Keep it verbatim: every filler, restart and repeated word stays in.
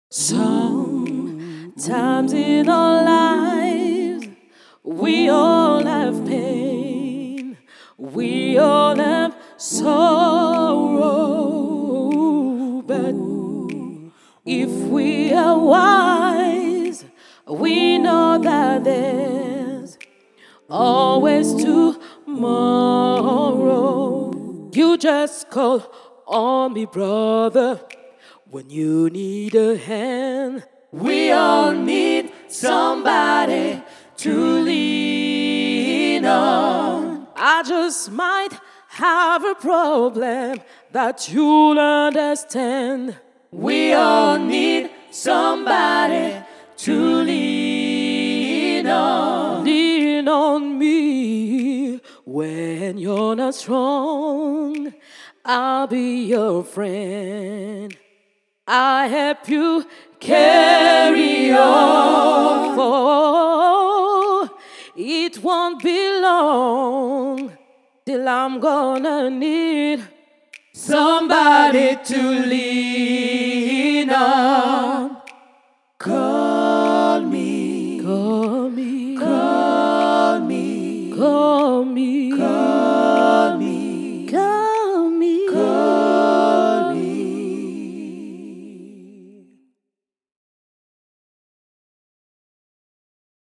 Sometimes in our lives, we all have pain, we all have sorrow. But if we are wise, we know that there's always tomorrow. You just call on me, brother, when you need a hand. We all need somebody to lean on. I just might have a problem that you'll understand. We all need somebody to lean on. Lean on me when you're not strong. I'll be your friend. I help you carry on. For it won't be long till I'm gonna need somebody to lean on. 'Cause